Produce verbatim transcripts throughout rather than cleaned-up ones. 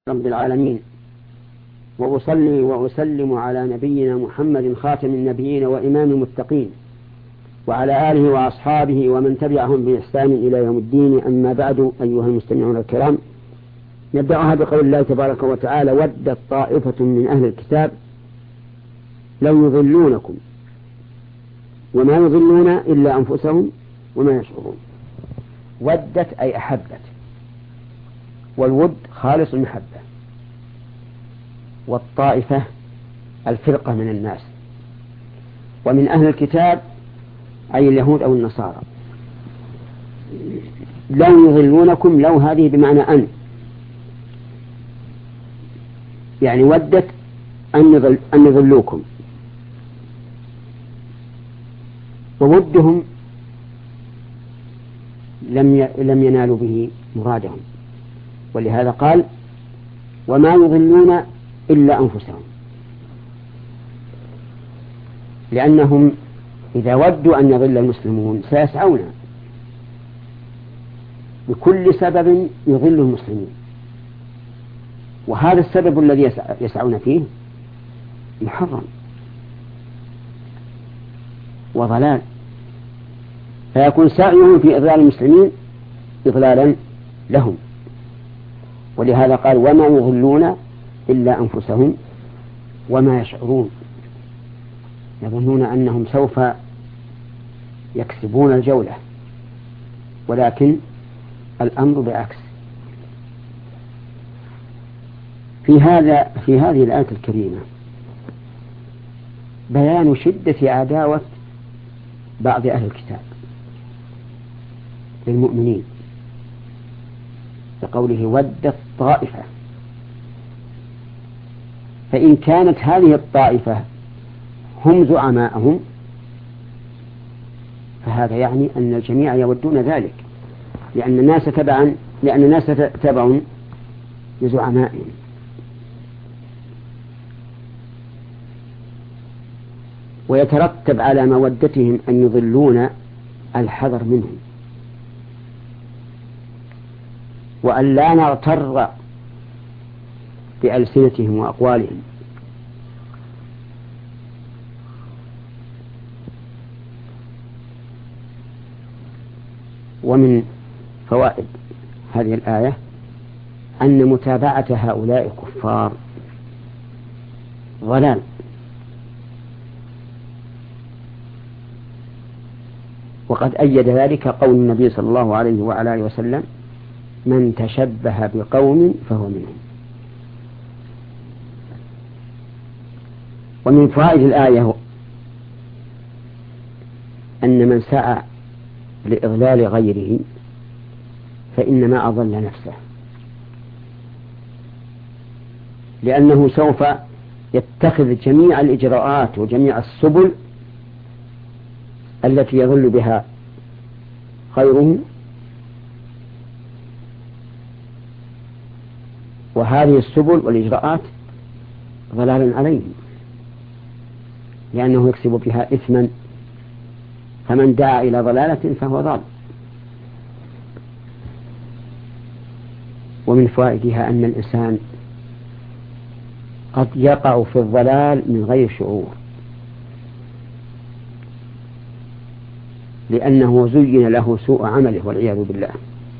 رب العالمين، وأصلي وأسلم على نبينا محمد خاتم النبيين وإمام المتقين، وعلى آله وأصحابه ومن تبعهم بإحسان إلى يوم الدين. أما بعد، أيها المستمعون الكرام، نبدأها بقول الله تبارك وتعالى: ودت طائفة من أهل الكتاب لو يضلونكم وما يضلون إلا أنفسهم وما يشعرون. ودت أي أحبت، والود خالص المحبة، والطائفة الفرقة من الناس، ومن أهل الكتاب أي اليهود أو النصارى. لو يضلونكم، لو هذه بمعنى أن، يعني ودت أن يضلوكم، وودهم لم لم ينالوا به مرادهم، ولهذا قال: وما يضلون إلا أنفسهم، لأنهم إذا ودوا أن يضل المسلمون سيسعون بكل سبب يضل المسلمين، وهذا السبب الذي يسعون فيه محرم وضلال، فيكون سعيهم في إضلال المسلمين إضلالا لهم. ولهذا قال: وما يضلون إلا أنفسهم وما يشعرون. يظنون أنهم سوف يكسبون الجولة، ولكن الأمر بعكس. في هذا في هذه الآية الكريمة بيان شدة عداوة بعض أهل الكتاب للمؤمنين، بقوله: ودت طائفة. فإن كانت هذه الطائفة هم زعماءهم فهذا يعني أن الجميع يودون ذلك، لأن الناس تبعا لأن الناس تبع لزعمائهم. ويترتب على مودتهم أن يضلون الحذر منهم، وأن لا نغتر بألسنتهم وأقوالهم. ومن فوائد هذه الآية أن متابعة هؤلاء الكفار ضلال، وقد أيد ذلك قول النبي صلى الله عليه وعلى آله وسلم: من تشبه بقوم فهو منهم. ومن فوائد الآية أن من سعى لإضلال غيره فإنما أضل نفسه، لأنه سوف يتخذ جميع الإجراءات وجميع السبل التي يضل بها غيره، وهذه السبل والإجراءات ضلال عليهم، لأنه يكسب بها إثما، فمن دعا إلى ضلالة فهو ضال. ومن فوائدها أن الإنسان قد يقع في الضلال من غير شعور، لأنه زين له سوء عمله والعياذ بالله.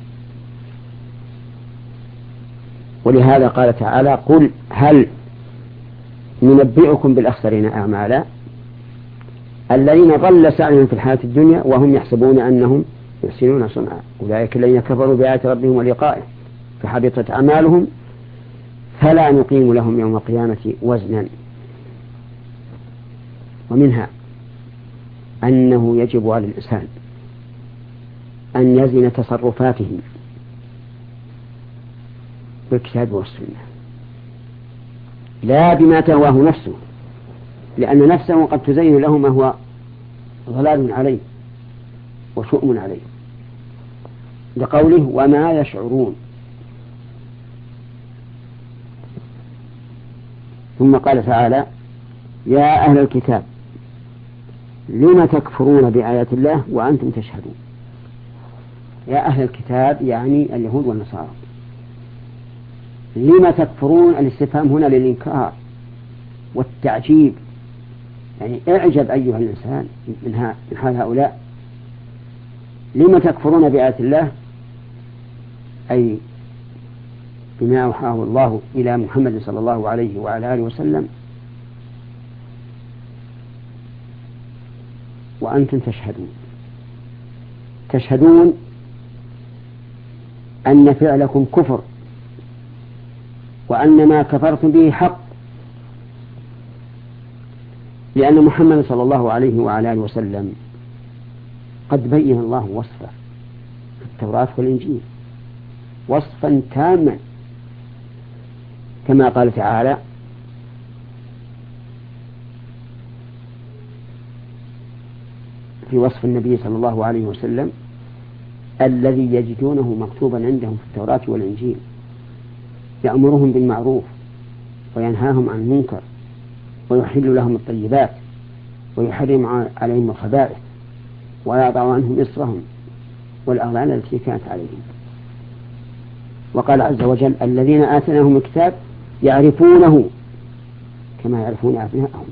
ولهذا قال تعالى: قل هل ننبئكم بالأخسرين أعمالا الذين ضل سعيهم في الحياة الدنيا وهم يحسبون أنهم يحسنون صنعا أولئك الذين كفروا بآيات ربهم ولقائه فحبطت أعمالهم فلا نقيم لهم يوم القيامة وزنا. ومنها أنه يجب على الإنسان أن يزن تصرفاته بالكتاب والسنة، لا بما تهواه نفسه، لأن نفسه قد تزين له ما هو ضلال عليه وشؤم عليه، لقوله: وما يشعرون. ثم قال تعالى: يا أهل الكتاب لم تكفرون بآيات الله وأنتم تشهدون. يا أهل الكتاب يعني اليهود والنصارى، لم تكفرون، الاستفهام هنا للإنكار والتعجيب، يعني اعجب أيها الإنسان من حال هؤلاء. لم تكفرون بآيات الله، أي بما أوحاه الله إلى محمد صلى الله عليه وعلى آله وسلم وأنتم تشهدون. تشهدون أن فعلكم كفر، وأن ما كفرتم به حق، لأن محمد صلى الله عليه وعلى آله وسلم قد بين الله وصفه في التوراة والإنجيل وصفا تاما، كما قال تعالى: في وصف النبي صلى الله عليه وسلم: الذي يجدونه مكتوبا عندهم في التوراة والإنجيل يأمرهم بالمعروف وينهاهم عن المنكر ويحل لهم الطيبات ويحرم عليهم الخبائث ويضع عنهم إصرهم والأغلال التي كانت عليهم. وقال عز وجل: الذين آتيناهم الكتاب يعرفونه كما يعرفون أبناءهم.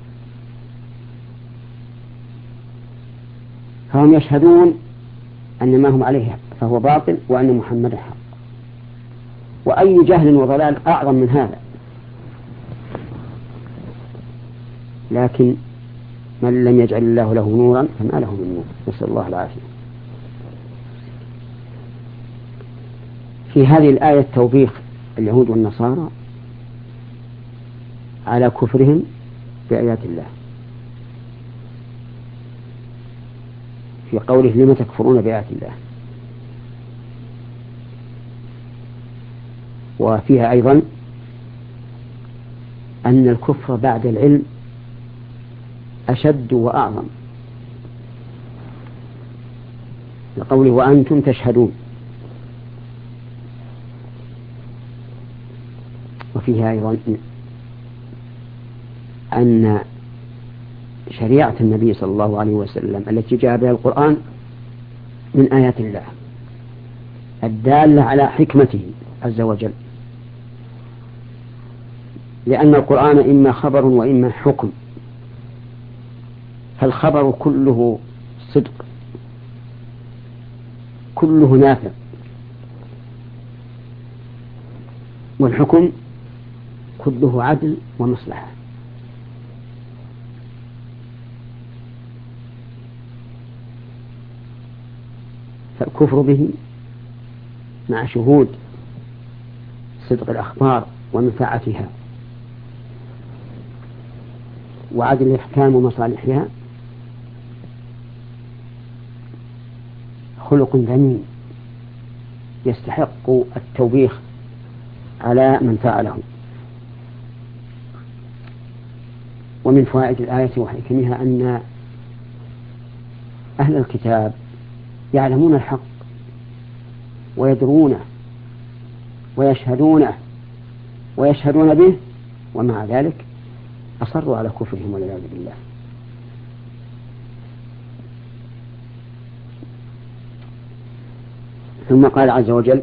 فهم يشهدون أن ما هم عليه فهو باطل وأن محمد حق. وأي جهل وضلال أعظم من هذا؟ لكن من لم يجعل الله له نورا فما له من نور، نسأل الله العافية. في هذه الآية توبيخ اليهود والنصارى على كفرهم بآيات الله، في قوله: لم تكفرون بآيات الله. وفيها أيضا أن الكفر بعد العلم أشد وأعظم، لقوله: وأنتم تشهدون. وفيها أيضا أن شريعة النبي صلى الله عليه وسلم التي جاء بها القرآن من آيات الله الدالة على حكمته عز وجل، لأن القرآن إما خبر وإما حكم، فالخبر كله صدق كله نافع، والحكم كله عدل ومصلحة. فالكفر به مع شهود صدق الأخبار ومنفعتها وعدل الإحكام ومصالحها خلق ذميم يستحق التوبيخ على من فعله. ومن فوائد الآية وحكمها أن أهل الكتاب يعلمون الحق ويدرونه ويشهدونه ويشهدون به، ومع ذلك أصروا على كفرهم والعياذ بالله. ثم قال عز وجل: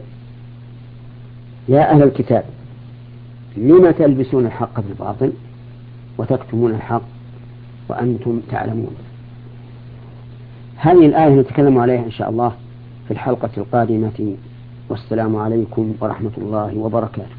يا أهل الكتاب لم تلبسون الحق بالباطل وتكتمون الحق وأنتم تعلمون. هذه الآية نتكلم عليها إن شاء الله في الحلقة القادمة، والسلام عليكم ورحمة الله وبركاته.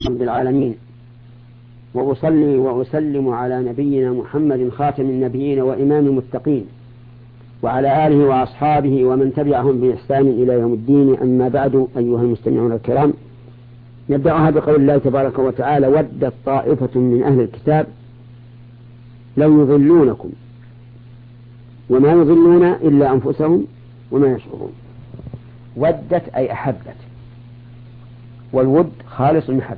رب العالمين، وأصلي وأسلم على نبينا محمد خاتم النبيين وإمام المتقين، وعلى آله وأصحابه ومن تبعهم بإحسان إلى يوم الدين. أما بعد، أيها المستمعون الكرام، نبدأها بقول الله تبارك وتعالى: ودت طائفة من أهل الكتاب لو يضلونكم وما يضلون إلا أنفسهم وما يشعرون. ودت أي أحبت، والود خالص المحبة،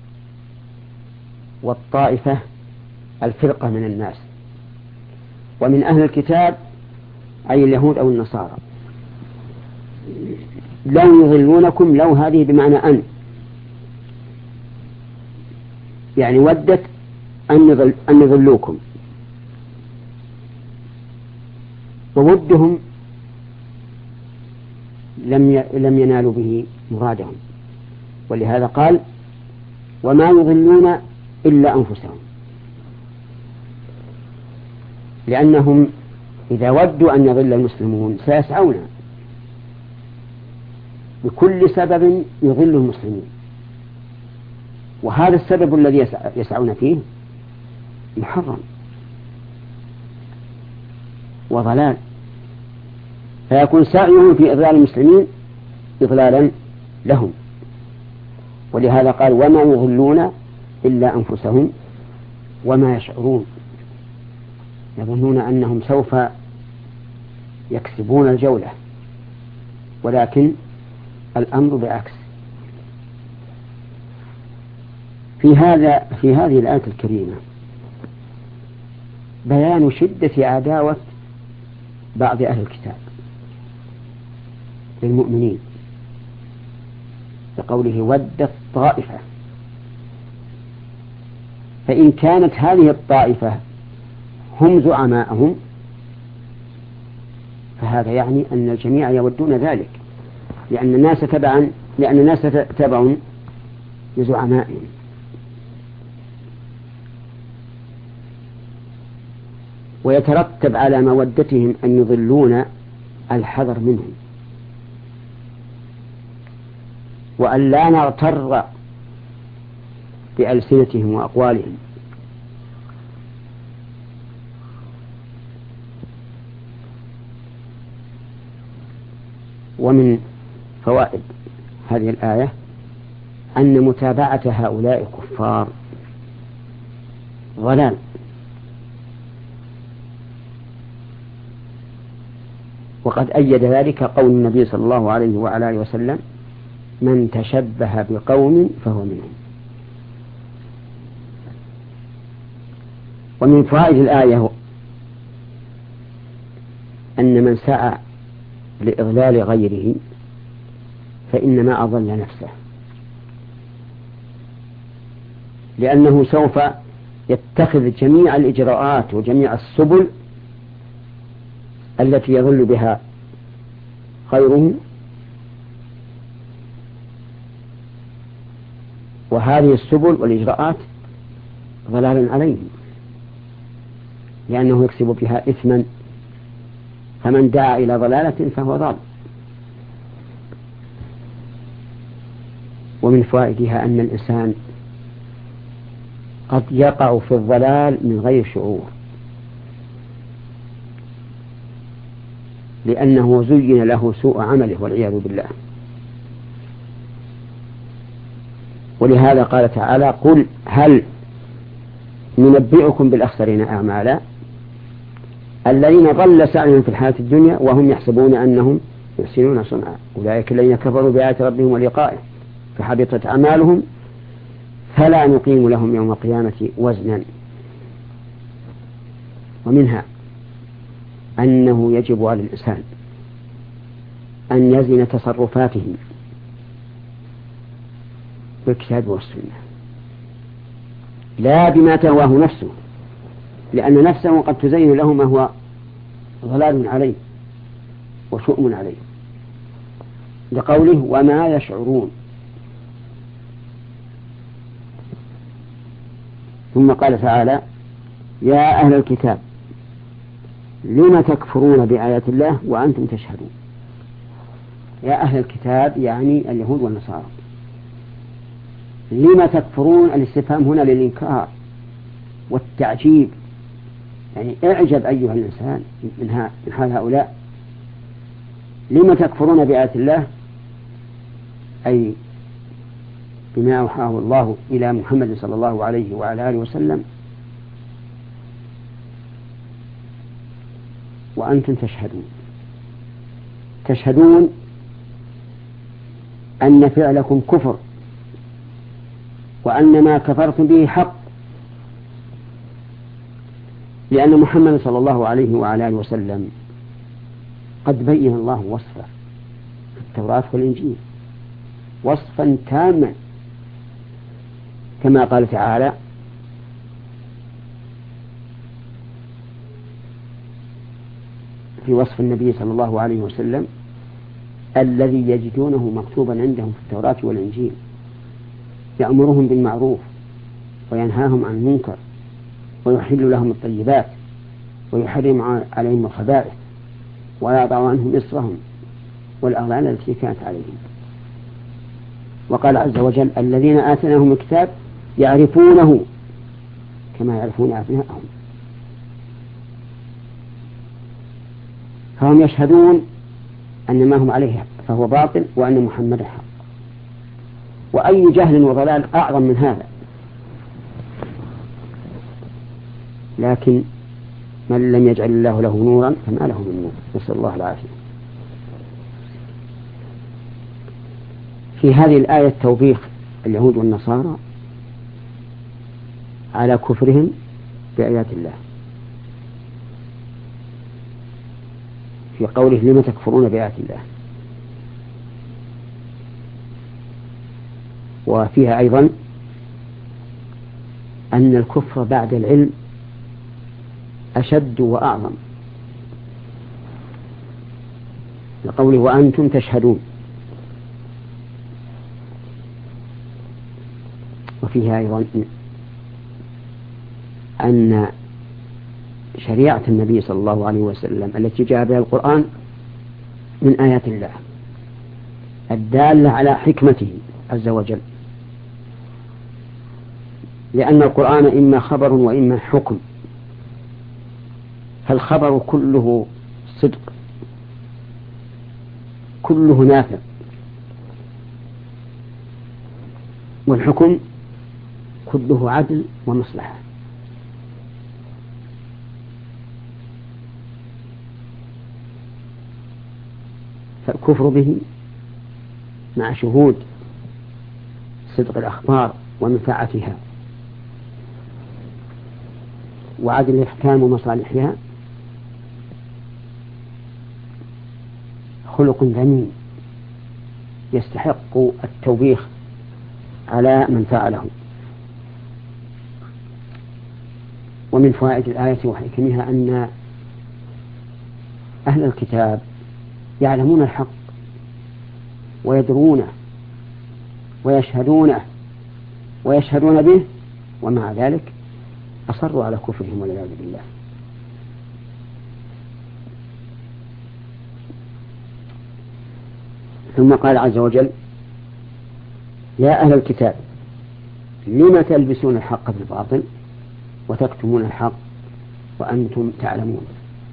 والطائفة الفرقة من الناس، ومن أهل الكتاب أي اليهود أو النصارى. لو يضلونكم، لو هذه بمعنى أن، يعني ودت أن يضلوكم، وودهم لم لم ينالوا به مرادهم، ولهذا قال: وما يضلون إلا أنفسهم، لأنهم إذا ودوا أن يضل المسلمون سيسعون بكل سبب يضل المسلمين، وهذا السبب الذي يسعون فيه محرم وضلال، فيكون سعيهم في إضلال المسلمين إضلالا لهم. ولهذا قال: وما يضلون إلا أنفسهم وما يشعرون. يظنون أنهم سوف يكسبون الجولة، ولكن الأمر بعكس. في هذا في هذه الآية الكريمة بيان شدة عداوة بعض أهل الكتاب للمؤمنين، بقوله: ودت طائفة. فإن كانت هذه الطائفة هم زعماءهم فهذا يعني أن الجميع يودون ذلك، لأن الناس تبعا لأن الناس تبع لزعمائهم. ويترتب على مودتهم أن يضلون الحذر منهم، وأن لا نغتر بألسنتهم وأقوالهم. ومن فوائد هذه الآية أن متابعة هؤلاء الكفار ضلال، وقد أيد ذلك قول النبي صلى الله عليه وعلى آله وسلم: من تشبه بقوم فهو منهم. ومن فوائد الآية أن من سعى لإضلال غيره فإنما أضل نفسه، لأنه سوف يتخذ جميع الإجراءات وجميع السبل التي يضل بها غيره، وهذه السبل والإجراءات ضلال عليهم، لأنه يكسب بها إثما، فمن دعا إلى ضلالة فهو ضال. ومن فوائدها أن الإنسان قد يقع في الضلال من غير شعور، لأنه زين له سوء عمله والعياذ بالله. ولهذا قال تعالى: قل هل ننبئكم بالأخسرين أعمالا الذين ضل سعيهم في الحياة الدنيا وهم يحسبون أنهم يحسنون صنعا أولئك الذين كفروا بآيات ربهم ولقائه فحبطت أعمالهم فلا نقيم لهم يوم القيامة وزنا. ومنها أنه يجب على الإنسان أن يزن تصرفاته بالكتاب والسنة، لا بما تهواه نفسه، لأن نفسه قد تزين له ما هو ضلال عليه وشؤم عليه، لقوله: وما يشعرون. ثم قال تعالى: يا أهل الكتاب لم تكفرون بآيات الله وأنتم تشهدون. يا أهل الكتاب يعني اليهود والنصارى، لما تكفرون، الاستفهام هنا للإنكار والتعجيب، يعني اعجب أيها الإنسان من حال هؤلاء. لما تكفرون بآيات الله، أي بما أوحاه الله إلى محمد صلى الله عليه وعلى آله وسلم وأنتم تشهدون. تشهدون أن فعلكم كفر، وأن ما كفرتم به حق، لأن محمد صلى الله عليه وعلى آله وسلم قد بين الله وصفه في التوراة والإنجيل وصفا تاما، كما قال تعالى: في وصف النبي صلى الله عليه وسلم: الذي يجدونه مكتوبا عندهم في التوراة والإنجيل يأمرهم بالمعروف وينهاهم عن المنكر ويحل لهم الطيبات ويحرم عليهم الخبائث ويضع عنهم إصرهم والأغلال التي كانت عليهم. وقال عز وجل: الذين آتيناهم الكتاب يعرفونه كما يعرفون أبناءهم. فهم يشهدون أن ما هم عليه فهو باطل وأن محمد حق. وأي جهل وضلال أعظم من هذا؟ لكن من لم يجعل الله له نورا فما له من نور، نسأل الله العافية. في هذه الآية توبيخ اليهود والنصارى على كفرهم بآيات الله، في قوله: لم تكفرون بآيات الله. وفيها أيضا أن الكفر بعد العلم أشد وأعظم، لقوله: وأنتم تشهدون. وفيها أيضا أن شريعة النبي صلى الله عليه وسلم التي جاء بها القرآن من آيات الله الدالة على حكمته عز وجل، لأن القرآن إما خبر وإما حكم، فالخبر كله صدق كله نافع، والحكم كله عدل ومصلحة. فالكفر به مع شهود صدق الأخبار ومنفعتها وعدل الإحكام ومصالحها خلق ذميم يستحق التوبيخ على من فعله. ومن فوائد الآية وحكمها أن أهل الكتاب يعلمون الحق ويدرونه ويشهدونه ويشهدون به، ومع ذلك أصروا على كفرهم والعياذ بالله. ثم قال عز وجل: يا أهل الكتاب لم تلبسون الحق بالباطل وتكتمون الحق وأنتم تعلمون.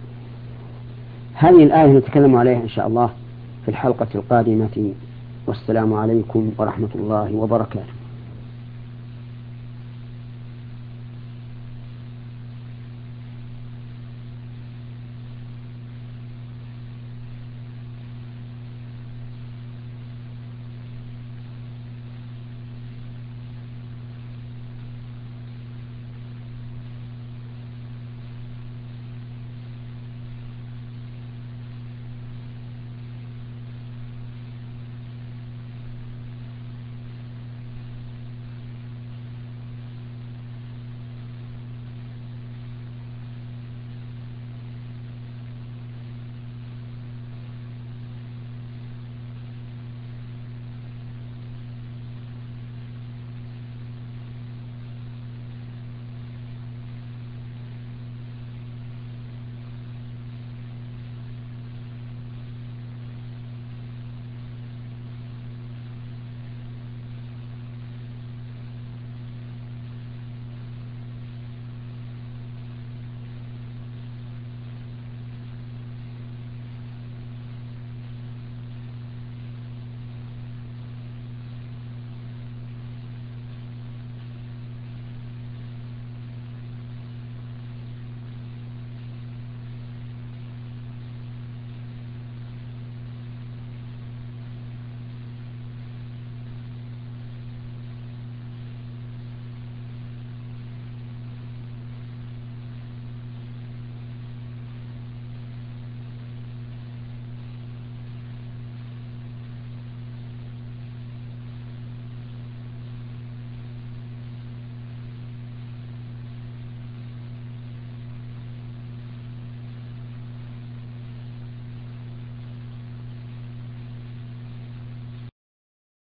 هذه الآية نتكلم عليها إن شاء الله في الحلقة القادمة، والسلام عليكم ورحمة الله وبركاته.